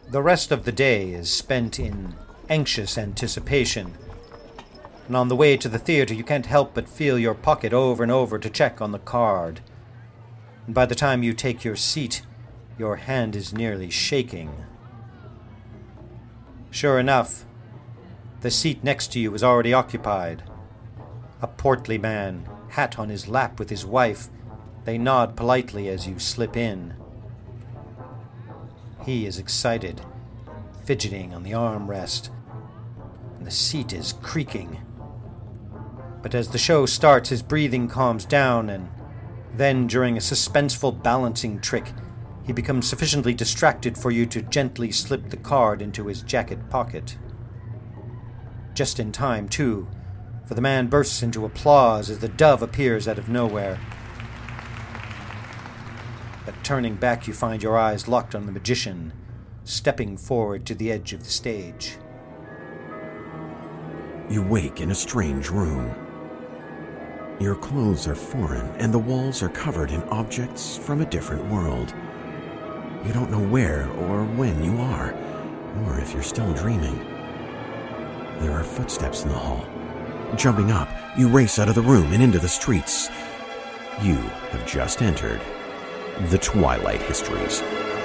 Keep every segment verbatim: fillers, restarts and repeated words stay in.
The rest of the day is spent in anxious anticipation. And on the way to the theater, you can't help but feel your pocket over and over to check on the card. And by the time you take your seat, your hand is nearly shaking. Sure enough, the seat next to you is already occupied. A portly man, hat on his lap with his wife. They nod politely as you slip in. He is excited, fidgeting on the armrest, and the seat is creaking. But as the show starts, his breathing calms down, and then, during a suspenseful balancing trick, he becomes sufficiently distracted for you to gently slip the card into his jacket pocket. Just in time, too, for the man bursts into applause as the dove appears out of nowhere. But turning back, you find your eyes locked on the magician, stepping forward to the edge of the stage. You wake in a strange room. Your clothes are foreign, and the walls are covered in objects from a different world. You don't know where or when you are, or if you're still dreaming. There are footsteps in the hall. Jumping up, you race out of the room and into the streets. You have just entered the Twilight Histories.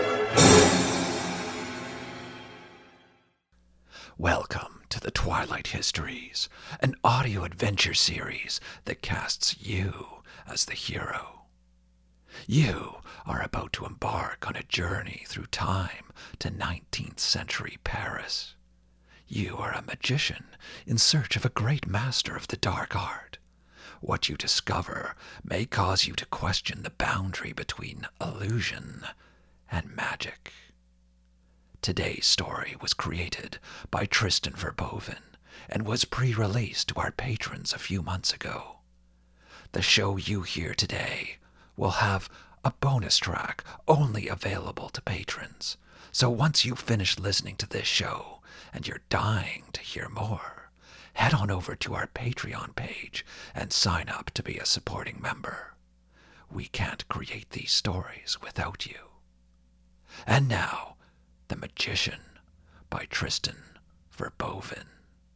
Welcome to the Twilight Histories, an audio adventure series that casts you as the hero. You are about to embark on a journey through time to nineteenth century Paris. You are a magician in search of a great master of the dark art. What you discover may cause you to question the boundary between illusion and magic. Today's story was created by Tristan Verboven and was pre-released to our patrons a few months ago. The show you hear today will have a bonus track only available to patrons. So once you finish listening to this show and you're dying to hear more, head on over to our Patreon page and sign up to be a supporting member. We can't create these stories without you. And now, The Magician by Tristan Verboven.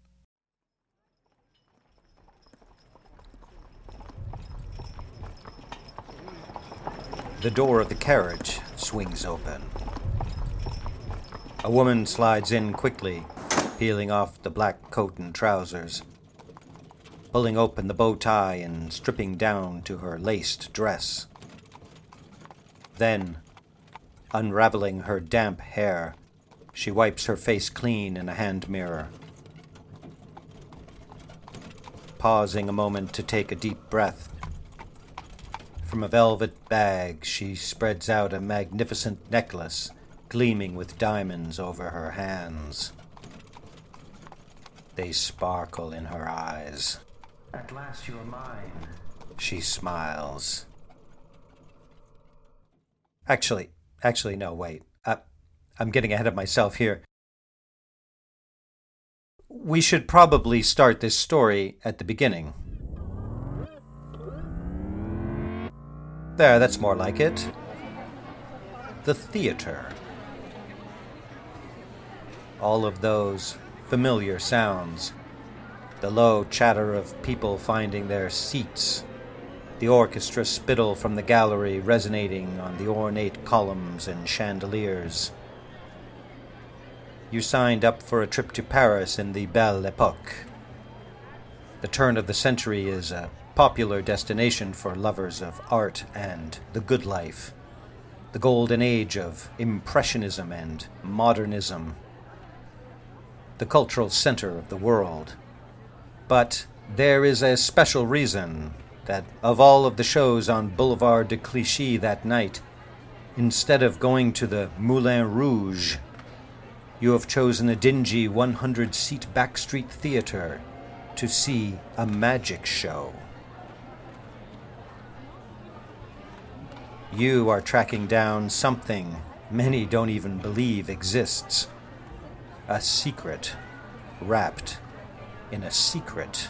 The door of the carriage swings open. A woman slides in quickly, peeling off the black coat and trousers, pulling open the bow tie and stripping down to her laced dress. Then, unraveling her damp hair, she wipes her face clean in a hand mirror. Pausing a moment to take a deep breath, from a velvet bag she spreads out a magnificent necklace gleaming with diamonds over her hands. They sparkle in her eyes. "At last you are mine," she smiles. Actually, actually, no, wait. Uh, I'm getting ahead of myself here. We should probably start this story at the beginning. There, that's more like it. The theater. All of those familiar sounds. The low chatter of people finding their seats. The orchestra spittle from the gallery resonating on the ornate columns and chandeliers. You signed up for a trip to Paris in the Belle Époque. The turn of the century is a popular destination for lovers of art and the good life. The golden age of Impressionism and Modernism. The cultural center of the world. But there is a special reason that of all of the shows on Boulevard de Clichy that night, instead of going to the Moulin Rouge, you have chosen a dingy one hundred seat backstreet theater to see a magic show. You are tracking down something many don't even believe exists. A secret wrapped in a secret.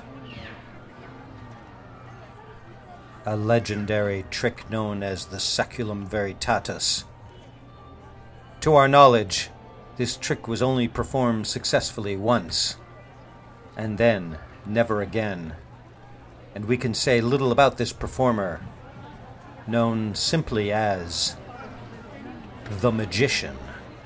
A legendary trick known as the Saculum Veritatis. To our knowledge, This trick was only performed successfully once, and then never again. And we can say little about this performer, known simply as the Magician.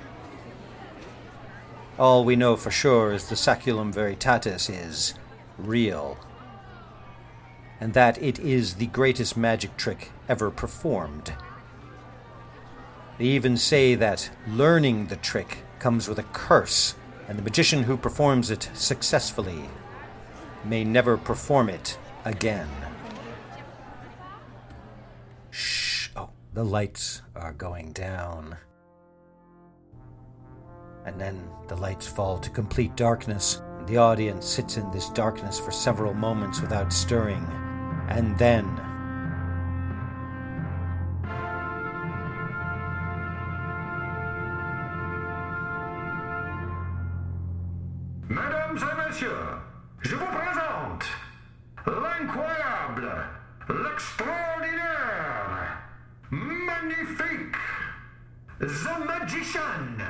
All we know for sure is the Saculum Veritatis is real, and that it is the greatest magic trick ever performed. They even say that learning the trick comes with a curse, and the magician who performs it successfully may never perform it again. Shh. Oh, the lights are going down. And then the lights fall to complete darkness, and the audience sits in this darkness for several moments without stirring. And then... Mesdames et messieurs, je vous présente l'incroyable, l'extraordinaire, magnifique, the Magician.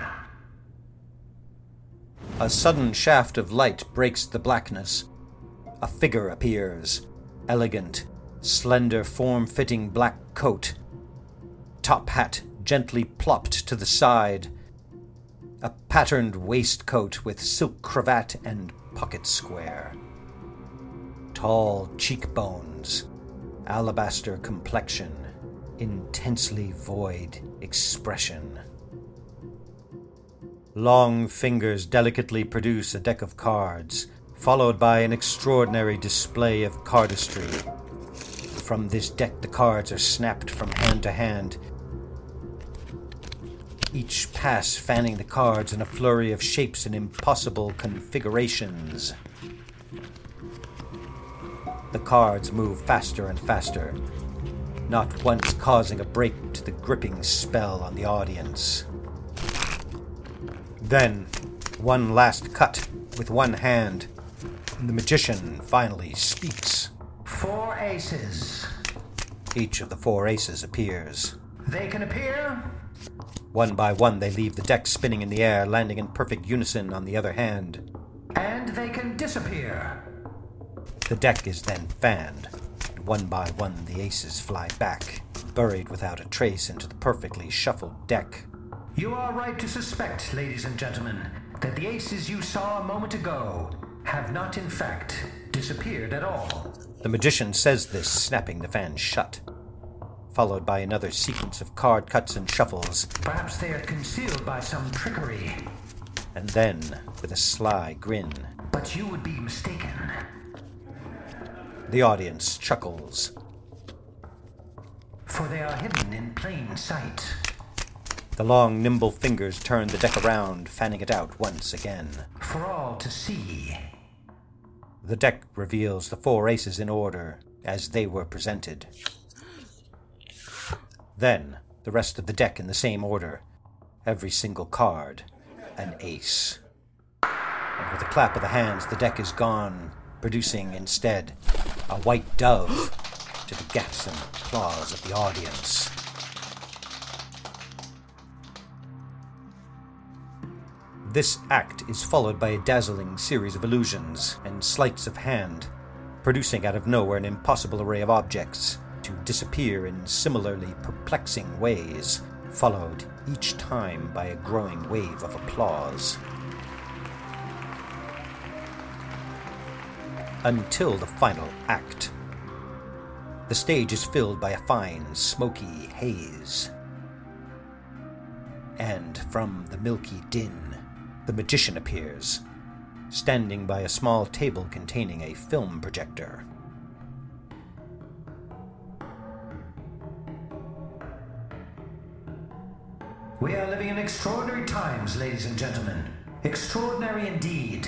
A sudden shaft of light breaks the blackness. A figure appears. Elegant, slender, form-fitting black coat. Top hat gently plopped to the side. A patterned waistcoat with silk cravat and pocket square. Tall cheekbones. Alabaster complexion. Intensely void expression. Long fingers delicately produce a deck of cards, followed by an extraordinary display of cardistry. From this deck the cards are snapped from hand to hand, each pass fanning the cards in a flurry of shapes and impossible configurations. The cards move faster and faster, not once causing a break to the gripping spell on the audience. Then, one last cut with one hand, and the magician finally speaks. Four aces. Each of the four aces appears. They can appear. One by one they leave the deck spinning in the air, landing in perfect unison on the other hand. And they can disappear. The deck is then fanned, and one by one the aces fly back, buried without a trace into the perfectly shuffled deck. You are right to suspect, ladies and gentlemen, that the aces you saw a moment ago have not in fact disappeared at all. The magician says this, snapping the fan shut, followed by another sequence of card cuts and shuffles. Perhaps they are concealed by some trickery. And then, with a sly grin, but you would be mistaken. The audience chuckles. For they are hidden in plain sight. The long, nimble fingers turn the deck around, fanning it out once again. For all to see. The deck reveals the four aces in order, as they were presented. Then, the rest of the deck in the same order. Every single card, an ace. And with a clap of the hands, the deck is gone, producing instead a white dove to the gasps and applause of the audience. This act is followed by a dazzling series of illusions and sleights of hand, producing out of nowhere an impossible array of objects to disappear in similarly perplexing ways, followed each time by a growing wave of applause. Until the final act. The stage is filled by a fine, smoky haze. And from the milky din, the magician appears, standing by a small table containing a film projector. We are living in extraordinary times, ladies and gentlemen. Extraordinary indeed.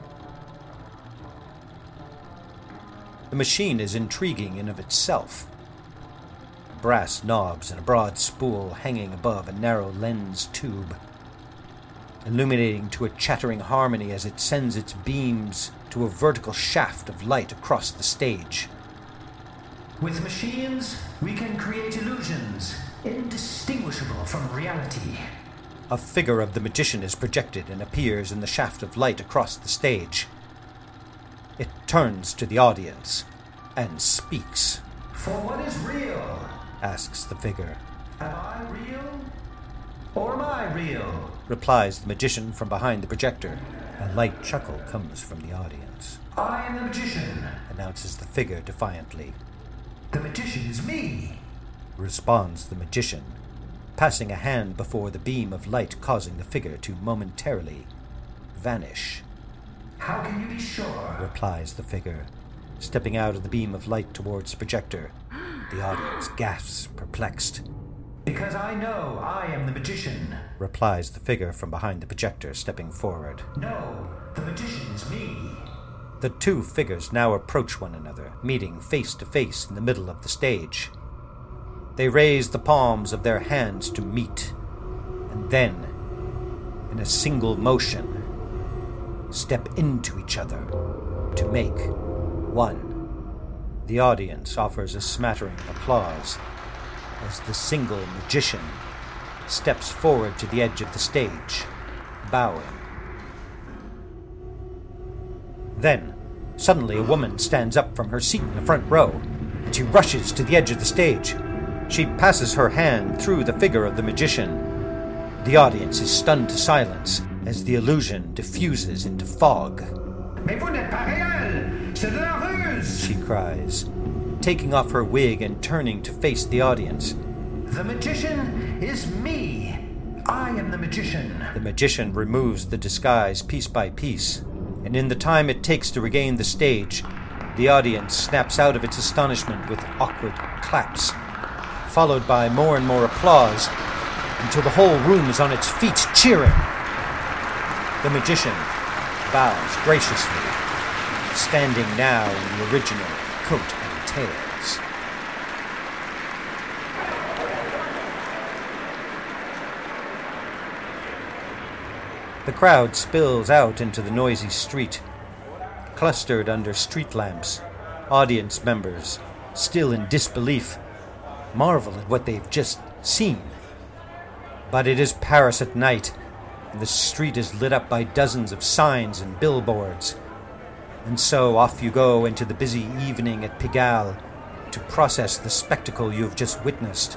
The machine is intriguing in of itself. Brass knobs and a broad spool hanging above a narrow lens tube, illuminating to a chattering harmony as it sends its beams to a vertical shaft of light across the stage. With machines, we can create illusions indistinguishable from reality. A figure of the magician is projected and appears in the shaft of light across the stage. It turns to the audience and speaks. For what is real? Asks the figure. Am I real? Or am I real? Replies the magician from behind the projector. A light chuckle comes from the audience. I am the magician, announces the figure defiantly. The magician is me, responds the magician, passing a hand before the beam of light, causing the figure to momentarily vanish. How can you be sure? Replies the figure, stepping out of the beam of light towards the projector. The audience gasps, perplexed. Because I know I am the magician, replies the figure from behind the projector, stepping forward. No, the magician is me. The two figures now approach one another, meeting face to face in the middle of the stage. They raise the palms of their hands to meet, and then, in a single motion, step into each other to make one. The audience offers a smattering of applause as the single magician steps forward to the edge of the stage, bowing. Then, suddenly a woman stands up from her seat in the front row, and she rushes to the edge of the stage. She passes her hand through the figure of the magician. The audience is stunned to silence as the illusion diffuses into fog. Mais vous n'êtes pas réel! C'est de la ruse! She cries, taking off her wig and turning to face the audience. The magician is me! I am the magician! The magician removes the disguise piece by piece, and in the time it takes to regain the stage, the audience snaps out of its astonishment with awkward claps, followed by more and more applause, until the whole room is on its feet cheering. The magician bows graciously, standing now in the original coat and tails. The crowd spills out into the noisy street. Clustered under street lamps, audience members, still in disbelief, marvel at what they've just seen. But it is Paris at night, and the street is lit up by dozens of signs and billboards. And so off you go into the busy evening at Pigalle to process the spectacle you have just witnessed.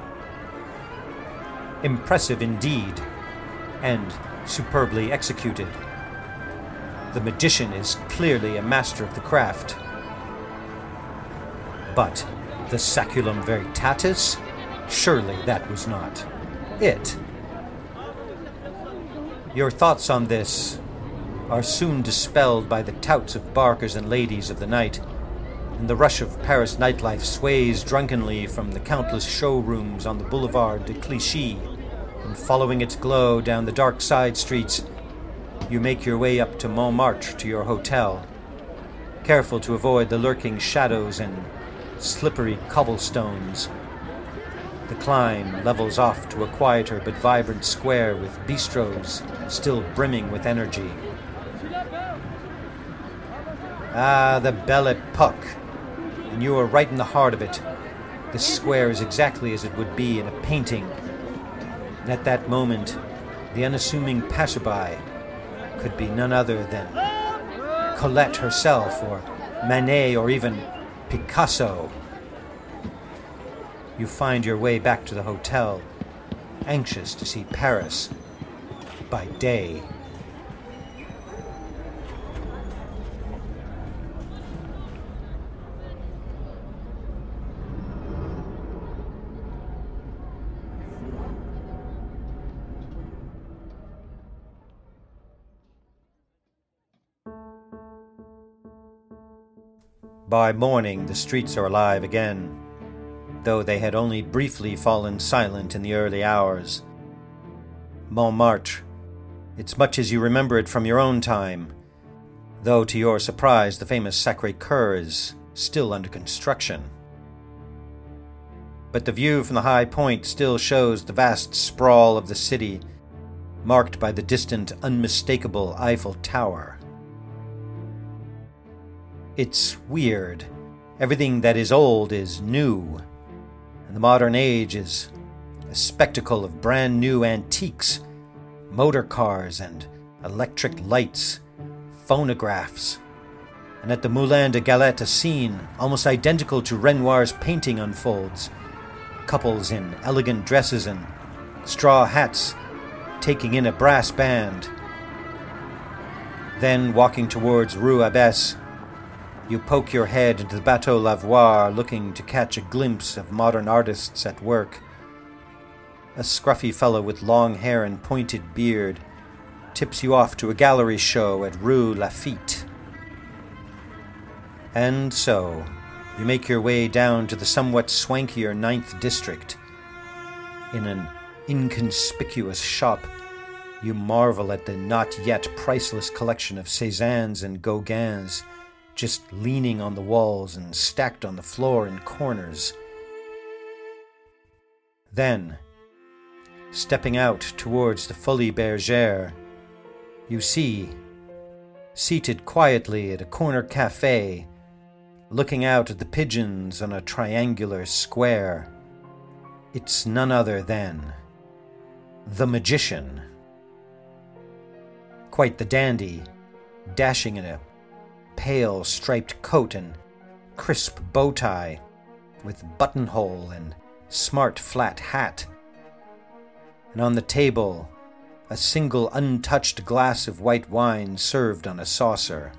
Impressive indeed, and superbly executed. The magician is clearly a master of the craft. But the Saculum Veritatis? Surely that was not it. Your thoughts on this are soon dispelled by the touts of barkers and ladies of the night, and the rush of Paris nightlife sways drunkenly from the countless showrooms on the Boulevard de Clichy, and following its glow down the dark side streets, you make your way up to Montmartre to your hotel, careful to avoid the lurking shadows and slippery cobblestones. The climb levels off to a quieter but vibrant square with bistros still brimming with energy. Ah, the Belle Epoque, and you are right in the heart of it. This square is exactly as it would be in a painting. And at that moment, the unassuming passerby could be none other than Colette herself, or Manet, or even Picasso. You find your way back to the hotel, anxious to see Paris by day. By morning, the streets are alive again, though they had only briefly fallen silent in the early hours. Montmartre, it's much as you remember it from your own time, though to your surprise the famous Sacré-Cœur is still under construction. But the view from the high point still shows the vast sprawl of the city, marked by the distant, unmistakable Eiffel Tower. It's weird. Everything that is old is new, and the modern age is a spectacle of brand new antiques motor cars and electric lights, phonographs. And at the Moulin de Galette, a scene almost identical to Renoir's painting unfolds. Couples in elegant dresses and straw hats taking in a brass band. Then, walking towards Rue Abbesse, you poke your head into the Bateau Lavoir, looking to catch a glimpse of modern artists at work. A scruffy fellow with long hair and pointed beard tips you off to a gallery show at Rue Lafitte. And so, you make your way down to the somewhat swankier Ninth District. In an inconspicuous shop, you marvel at the not-yet priceless collection of Cézannes and Gauguins, just leaning on the walls and stacked on the floor in corners. Then, stepping out towards the Folies Bergère, you see, seated quietly at a corner cafe, looking out at the pigeons on a triangular square, it's none other than the Magician. Quite the dandy, dashing in a pale striped coat and crisp bow tie, with buttonhole and smart flat hat. And on the table, a single untouched glass of white wine served on a saucer.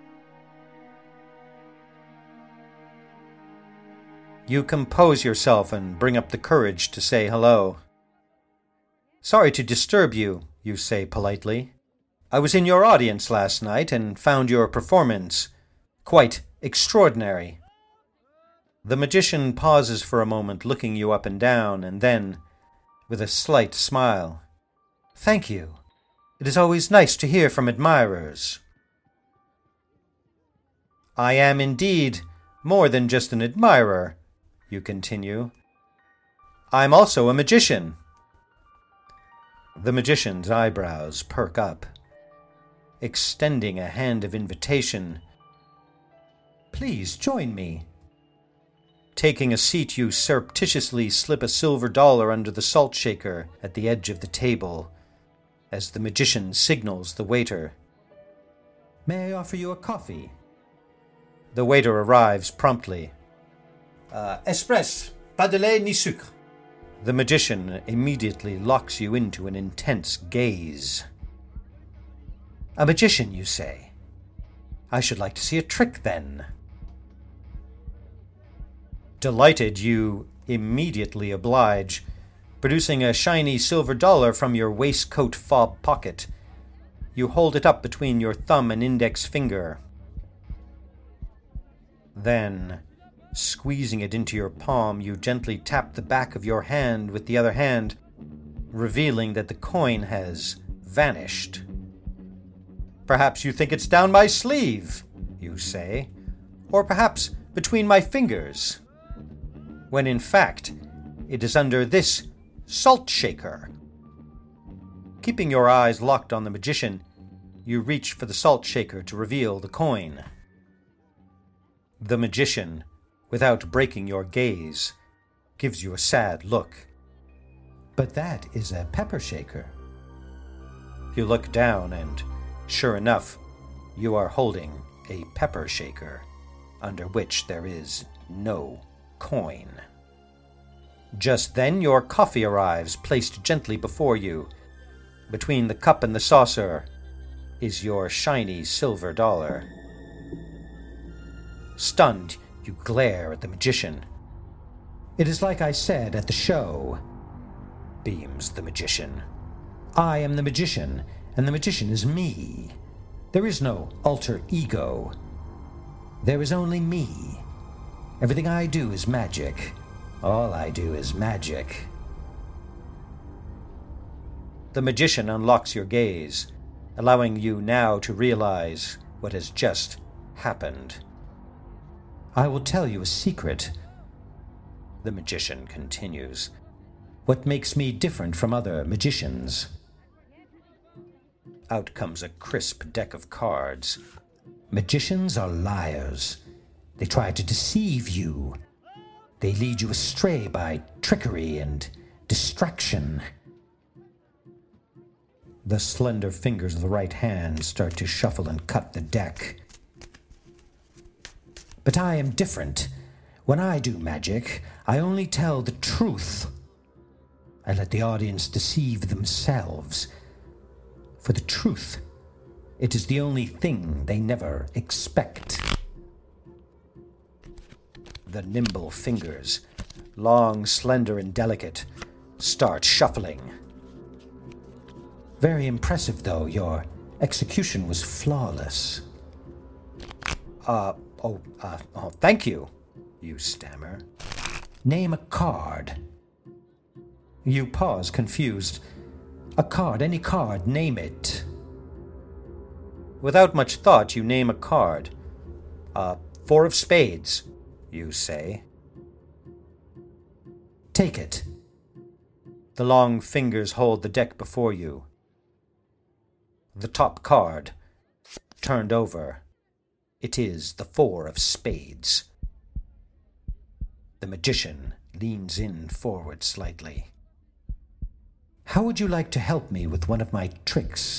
You compose yourself and bring up the courage to say hello. "Sorry to disturb you," you say politely. "I was in your audience last night and found your performance quite extraordinary." The magician pauses for a moment, looking you up and down, and then, with a slight smile, "Thank you. It is always nice to hear from admirers." "I am indeed more than just an admirer," you continue. "I'm also a magician." The magician's eyebrows perk up. Extending a hand of invitation, "Please join me." Taking a seat, you surreptitiously slip a silver dollar under the salt shaker at the edge of the table, as the magician signals the waiter. "May I offer you a coffee?" The waiter arrives promptly. Uh, Espresso, pas de lait ni sucre." The magician immediately locks you into an intense gaze. "A magician, you say? I should like to see a trick, then." Delighted, you immediately oblige, producing a shiny silver dollar from your waistcoat fob pocket. You hold it up between your thumb and index finger. Then, squeezing it into your palm, you gently tap the back of your hand with the other hand, revealing that the coin has vanished. "Perhaps you think it's down my sleeve," you say, "or perhaps between my fingers," when in fact it is under this salt shaker. Keeping your eyes locked on the magician, you reach for the salt shaker to reveal the coin. The magician, without breaking your gaze, gives you a sad look. "But that is a pepper shaker." You look down and, sure enough, you are holding a pepper shaker, under which there is no coin. Just then your coffee arrives, placed gently before you. Between the cup and the saucer is your shiny silver dollar. Stunned, you glare at the magician. "It is like I said at the show," beams the magician. "I am the magician, and the magician is me. There is no alter ego. There is only me. Everything I do is magic. All I do is magic." The magician unlocks your gaze, allowing you now to realize what has just happened. "I will tell you a secret," the magician continues. "What makes me different from other magicians?" Out comes a crisp deck of cards. "Magicians are liars. They try to deceive you. They lead you astray by trickery and distraction. The slender fingers of the right hand start to shuffle and cut the deck. But I am different. When I do magic, I only tell the truth. I let the audience deceive themselves. For the truth, it is the only thing they never expect. The nimble fingers, long, slender, and delicate, start shuffling. Very impressive, though. Your execution was flawless. Uh, oh, uh, oh, thank you, you stammer. Name a card. You pause, confused. A card, any card, name it. Without much thought, you name a card. Uh, four of spades, you say. Take it. The long fingers hold the deck before you. The top card, turned over. It is the four of spades. The magician leans in forward slightly. How would you like to help me with one of my tricks?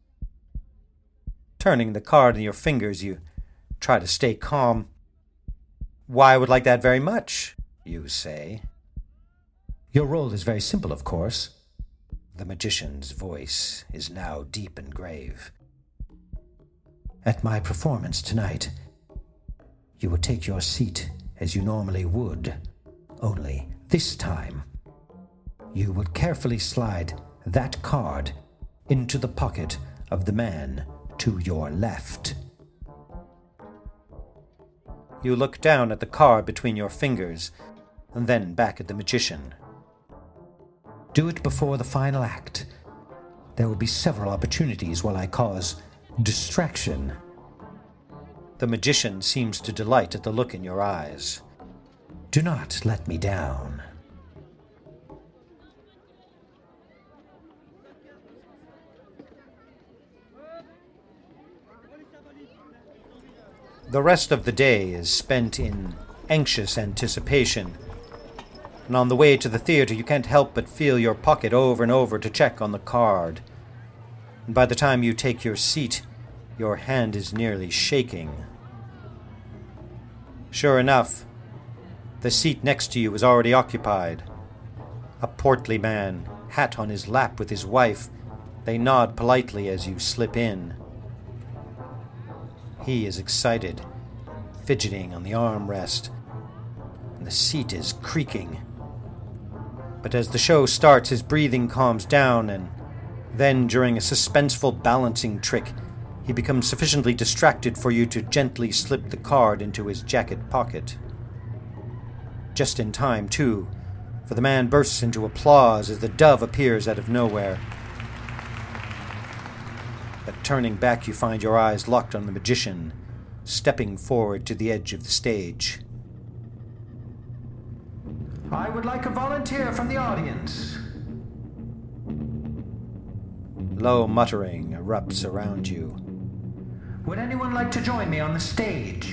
Turning the card in your fingers, you try to stay calm. Why, I would like that very much, you say. Your role is very simple, of course. The magician's voice is now deep and grave. At my performance tonight, you will take your seat as you normally would, only this time you would carefully slide that card into the pocket of the man to your left. You look down at the card between your fingers, and then back at the magician. Do it before the final act. There will be several opportunities while I cause distraction. The magician seems to delight at the look in your eyes. Do not let me down. The rest of the day is spent in anxious anticipation, and on the way to the theater you can't help but feel your pocket over and over to check on the card. And by the time you take your seat, your hand is nearly shaking. Sure enough, the seat next to you is already occupied. A portly man, hat on his lap with his wife, they nod politely as you slip in. He is excited, fidgeting on the armrest, and the seat is creaking. But as the show starts, his breathing calms down, and then, during a suspenseful balancing trick, he becomes sufficiently distracted for you to gently slip the card into his jacket pocket. Just in time, too, for the man bursts into applause as the dove appears out of nowhere. But turning back, you find your eyes locked on the magician, stepping forward to the edge of the stage. I would like a volunteer from the audience. Low muttering erupts around you. Would anyone like to join me on the stage?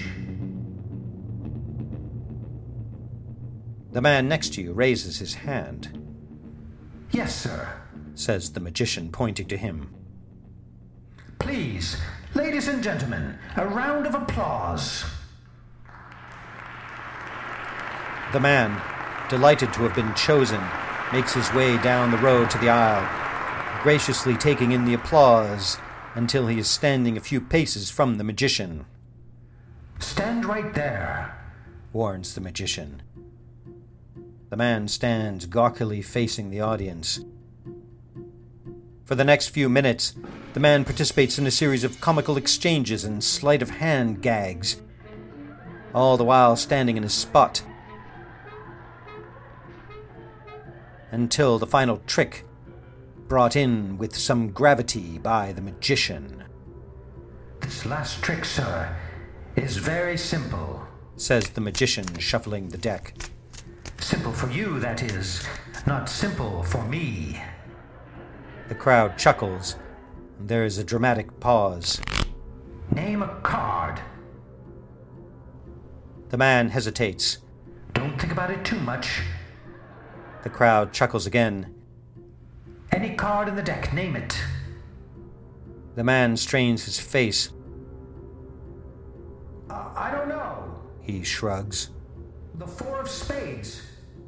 The man next to you raises his hand. Yes, sir, says the magician, pointing to him. Please, ladies and gentlemen, a round of applause. The man, delighted to have been chosen, makes his way down the road to the aisle, graciously taking in the applause until he is standing a few paces from the magician. Stand right there, warns the magician. The man stands gawkily facing the audience. For the next few minutes, the man participates in a series of comical exchanges and sleight-of-hand gags, all the while standing in his spot, until the final trick, brought in with some gravity by the magician. This last trick, sir, is very simple, says the magician, shuffling the deck. Simple for you, that is, not simple for me. The crowd chuckles, and there is a dramatic pause. Name a card. The man hesitates. Don't think about it too much. The crowd chuckles again. Any card in the deck, name it. The man strains his face. Uh, I don't know. He shrugs. The four of spades.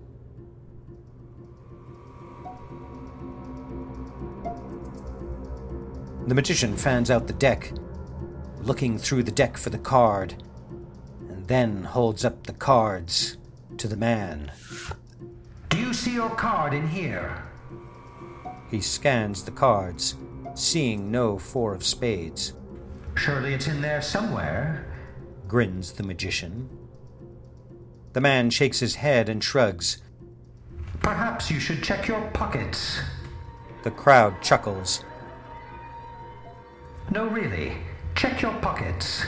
The magician fans out the deck, looking through the deck for the card, and then holds up the cards to the man. Do you see your card in here? He scans the cards, seeing no four of spades. Surely it's in there somewhere, grins the magician. The man shakes his head and shrugs. Perhaps you should check your pockets. The crowd chuckles. No, really. Check your pockets.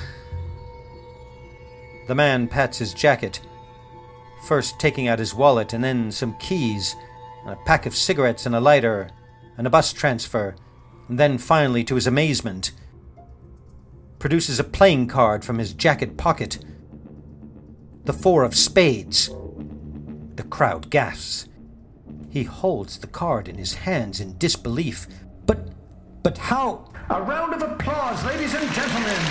The man pats his jacket, first taking out his wallet and then some keys, and a pack of cigarettes and a lighter, and a bus transfer, and then finally, to his amazement, produces a playing card from his jacket pocket. The four of spades. The crowd gasps. He holds the card in his hands in disbelief. But, but how? A round of applause, ladies and gentlemen!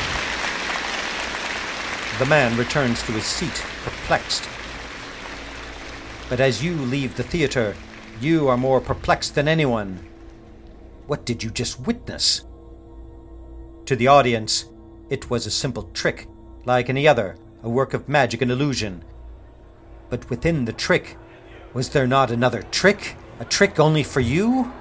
The man returns to his seat, perplexed. But as you leave the theater, you are more perplexed than anyone. What did you just witness? To the audience, it was a simple trick, like any other, a work of magic and illusion. But within the trick, was there not another trick? A trick only for you?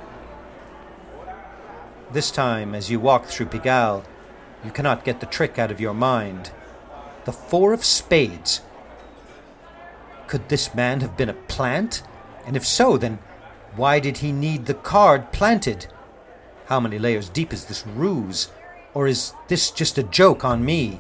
This time, as you walk through Pigalle, you cannot get the trick out of your mind. The four of spades. Could this man have been a plant? And if so, then why did he need the card planted? How many layers deep is this ruse? Or is this just a joke on me?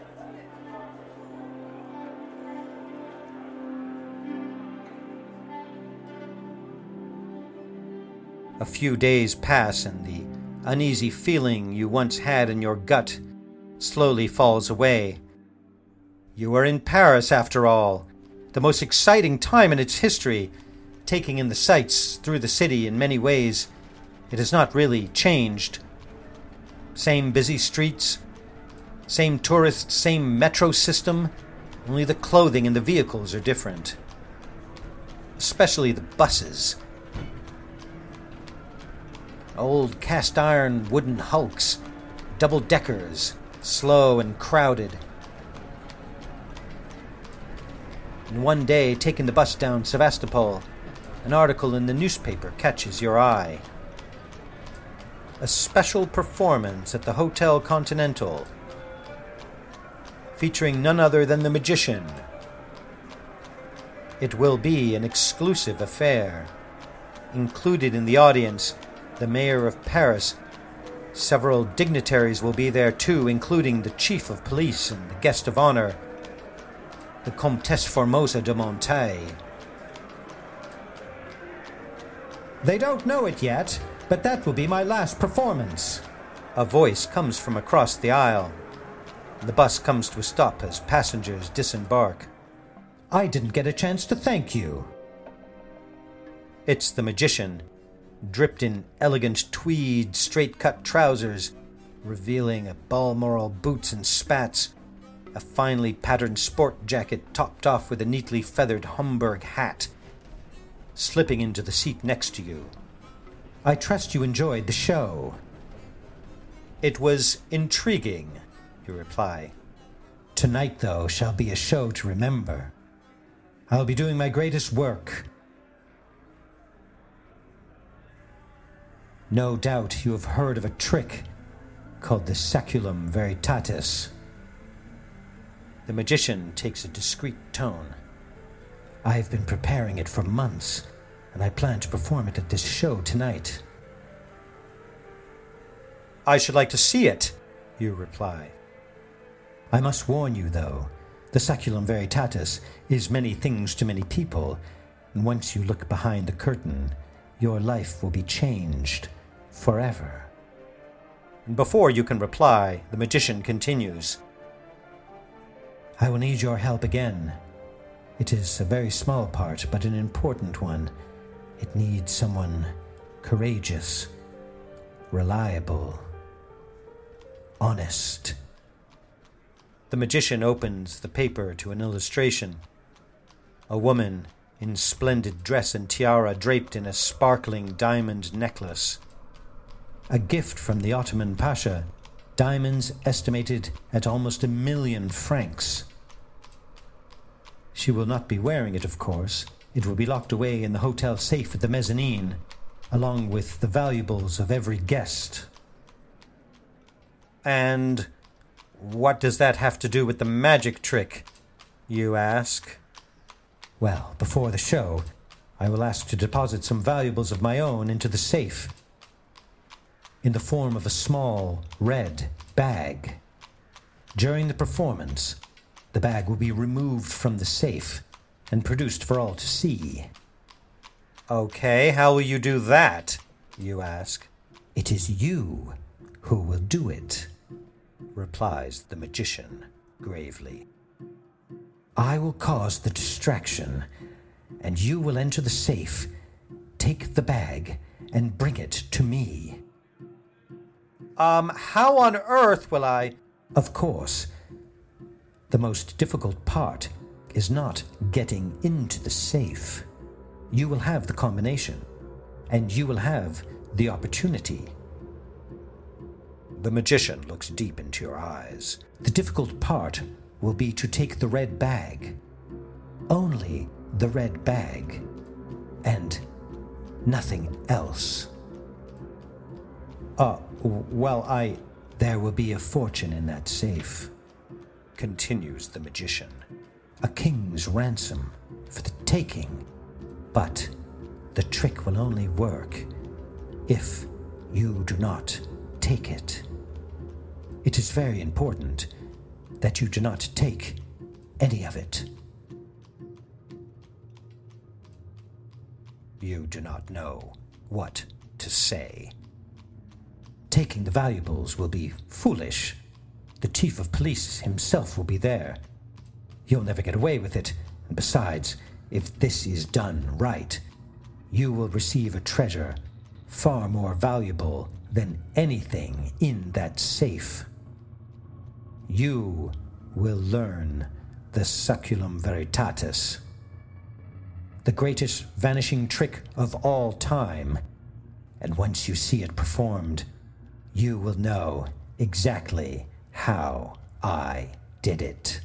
A few days pass and the uneasy feeling you once had in your gut slowly falls away. You are in Paris, after all, the most exciting time in its history, taking in the sights through the city in many ways. It has not really changed. Same busy streets, same tourists, same metro system, only the clothing and the vehicles are different. Especially the buses. Old cast-iron wooden hulks, double-deckers, slow and crowded. And one day, taking the bus down Sevastopol, an article in the newspaper catches your eye. A special performance at the Hotel Continental, featuring none other than the magician. It will be an exclusive affair. Included in the audience, the mayor of Paris. Several dignitaries will be there too, including the chief of police and the guest of honor, the Comtesse Formosa de Montaille. They don't know it yet, but that will be my last performance. A voice comes from across the aisle. The bus comes to a stop as passengers disembark. I didn't get a chance to thank you. It's the magician, dripped in elegant tweed straight-cut trousers, revealing a Balmoral boots and spats, a finely patterned sport jacket topped off with a neatly feathered Homburg hat, slipping into the seat next to you. I trust you enjoyed the show. It was intriguing, you reply. Tonight, though, shall be a show to remember. I'll be doing my greatest work. No doubt you have heard of a trick called the Saculum Veritatis. The magician takes a discreet tone. I've been preparing it for months, and I plan to perform it at this show tonight. I should like to see it, you reply. I must warn you, though, the Saculum Veritatis is many things to many people, and once you look behind the curtain, your life will be changed forever. And before you can reply, the magician continues. I will need your help again. It is a very small part, but an important one. It needs someone courageous, reliable, honest. The magician opens the paper to an illustration. A woman in splendid dress and tiara draped in a sparkling diamond necklace. A gift from the Ottoman Pasha, diamonds estimated at almost a million francs. She will not be wearing it, of course. It will be locked away in the hotel safe at the mezzanine, along with the valuables of every guest. And what does that have to do with the magic trick, you ask? Well, before the show, I will ask to deposit some valuables of my own into the safe, in the form of a small red bag. During the performance, the bag will be removed from the safe and produced for all to see. Okay, how will you do that, you ask? It is you who will do it, replies the magician gravely. I will cause the distraction, and you will enter the safe, take the bag, and bring it to me. Um, how on earth will I... Of course, the most difficult part is not getting into the safe. You will have the combination, and you will have the opportunity. The magician looks deep into your eyes. The difficult part will be to take the red bag. Only the red bag. And nothing else. Uh, well, I... There will be a fortune in that safe, continues the magician. A king's ransom for the taking. But the trick will only work if you do not take it. It is very important that you do not take any of it. You do not know what to say. Taking the valuables will be foolish. The chief of police himself will be there. You'll never get away with it. And besides, if this is done right, you will receive a treasure far more valuable than anything in that safe. You will learn the Saculum Veritatis, the greatest vanishing trick of all time, and once you see it performed, you will know exactly how I did it.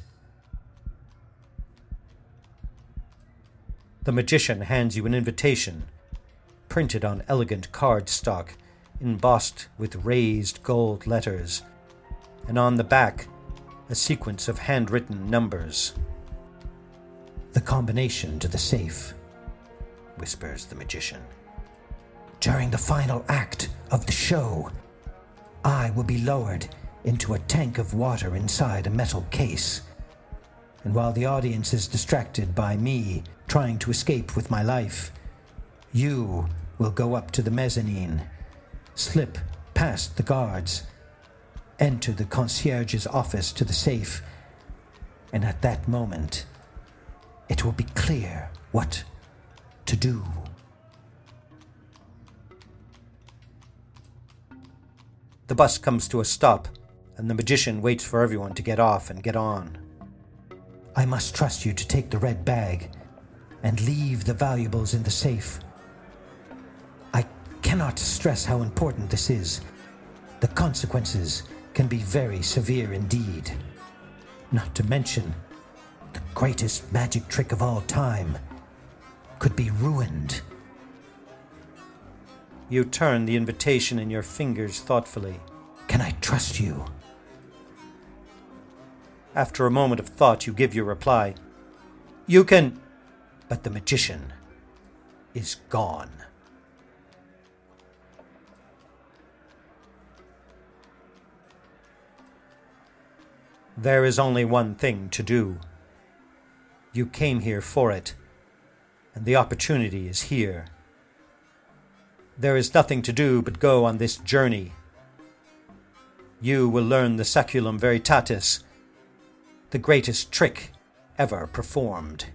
The magician hands you an invitation, printed on elegant cardstock, embossed with raised gold letters, and on the back, a sequence of handwritten numbers. The combination to the safe, whispers the magician. During the final act of the show, I will be lowered into a tank of water inside a metal case. And while the audience is distracted by me trying to escape with my life, you will go up to the mezzanine, slip past the guards, enter the concierge's office to the safe, and at that moment, it will be clear what to do. The bus comes to a stop, and the magician waits for everyone to get off and get on. I must trust you to take the red bag and leave the valuables in the safe. I cannot stress how important this is. The consequences can be very severe indeed. Not to mention, the greatest magic trick of all time could be ruined. You turn the invitation in your fingers thoughtfully. Can I trust you? After a moment of thought, you give your reply. You can... But the magician is gone. There is only one thing to do. You came here for it, and the opportunity is here. There is nothing to do but go on this journey. You will learn the Saculum Veritatis, the greatest trick ever performed.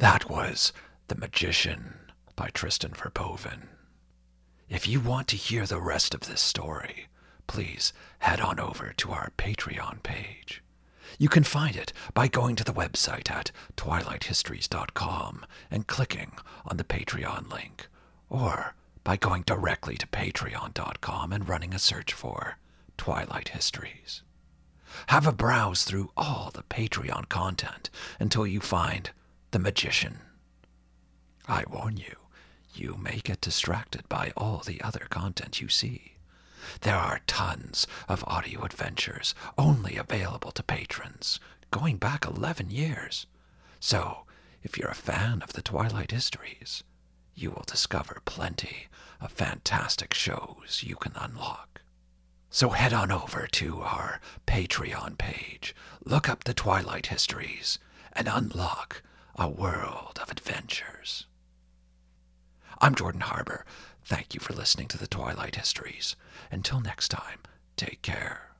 That was The Magician by Tristan Verboven. If you want to hear the rest of this story, please head on over to our Patreon page. You can find it by going to the website at twilight histories dot com and clicking on the Patreon link, or by going directly to patreon dot com and running a search for Twilight Histories. Have a browse through all the Patreon content until you find The Magician. I warn you, you may get distracted by all the other content you see. There are tons of audio adventures only available to patrons, going back eleven years. So, if you're a fan of the Twilight Histories, you will discover plenty of fantastic shows you can unlock. So head on over to our Patreon page, look up the Twilight Histories, and unlock a world of adventures. I'm Jordan Harbour. Thank you for listening to the Twilight Histories. Until next time, take care.